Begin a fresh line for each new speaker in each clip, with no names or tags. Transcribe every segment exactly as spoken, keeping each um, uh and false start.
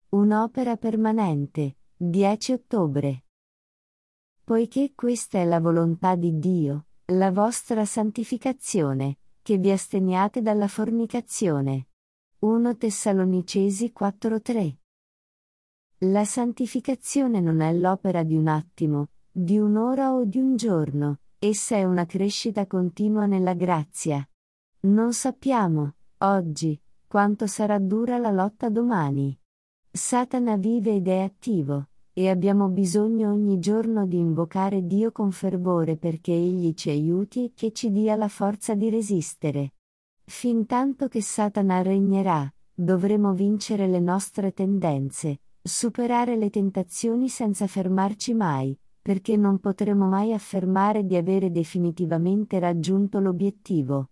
Un'opera permanente, dieci ottobre. Poiché questa è la volontà di Dio, la vostra santificazione, che vi asteniate dalla fornicazione. primo Tessalonicesi quattro tre. La santificazione non è l'opera di un attimo, di un'ora o di un giorno, essa è una crescita continua nella grazia. Non sappiamo, oggi, quanto sarà dura la lotta domani. Satana vive ed è attivo, e abbiamo bisogno ogni giorno di invocare Dio con fervore perché Egli ci aiuti e che ci dia la forza di resistere. Fintanto che Satana regnerà, dovremo vincere le nostre tendenze, superare le tentazioni senza fermarci mai, perché non potremo mai affermare di avere definitivamente raggiunto l'obiettivo.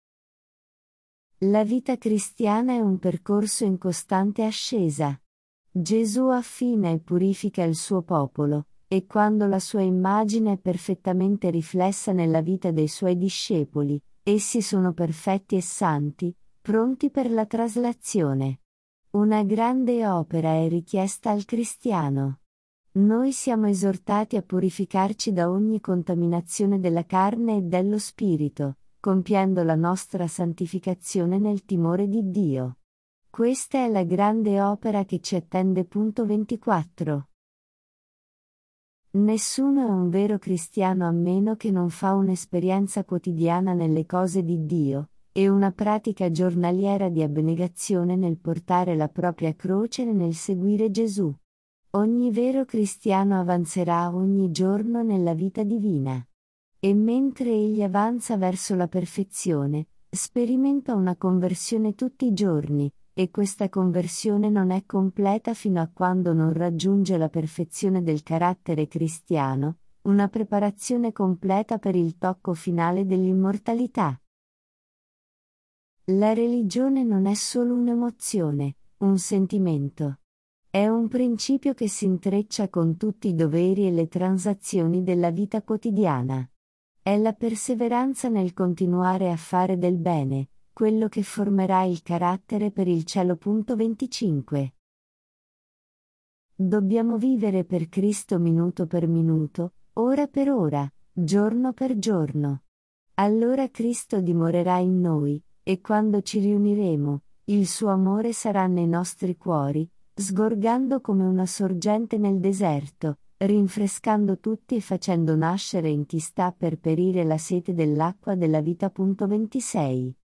La vita cristiana è un percorso in costante ascesa. Gesù affina e purifica il suo popolo, e quando la sua immagine è perfettamente riflessa nella vita dei suoi discepoli, essi sono perfetti e santi, pronti per la traslazione. Una grande opera è richiesta al cristiano. Noi siamo esortati a purificarci da ogni contaminazione della carne e dello spirito, compiendo la nostra santificazione nel timore di Dio. Questa è la grande opera che ci attende. ventiquattro. Nessuno è un vero cristiano a meno che non fa un'esperienza quotidiana nelle cose di Dio, e una pratica giornaliera di abnegazione nel portare la propria croce e nel seguire Gesù. Ogni vero cristiano avanzerà ogni giorno nella vita divina. E mentre egli avanza verso la perfezione, sperimenta una conversione tutti i giorni, e questa conversione non è completa fino a quando non raggiunge la perfezione del carattere cristiano, una preparazione completa per il tocco finale dell'immortalità. La religione non è solo un'emozione, un sentimento. È un principio che si intreccia con tutti i doveri e le transazioni della vita quotidiana. È la perseveranza nel continuare a fare del bene, quello che formerà il carattere per il cielo. venticinque. Dobbiamo vivere per Cristo minuto per minuto, ora per ora, giorno per giorno. Allora Cristo dimorerà in noi, e quando ci riuniremo, il suo amore sarà nei nostri cuori, sgorgando come una sorgente nel deserto, rinfrescando tutti e facendo nascere in chi sta per perire la sete dell'acqua della vita. ventisei.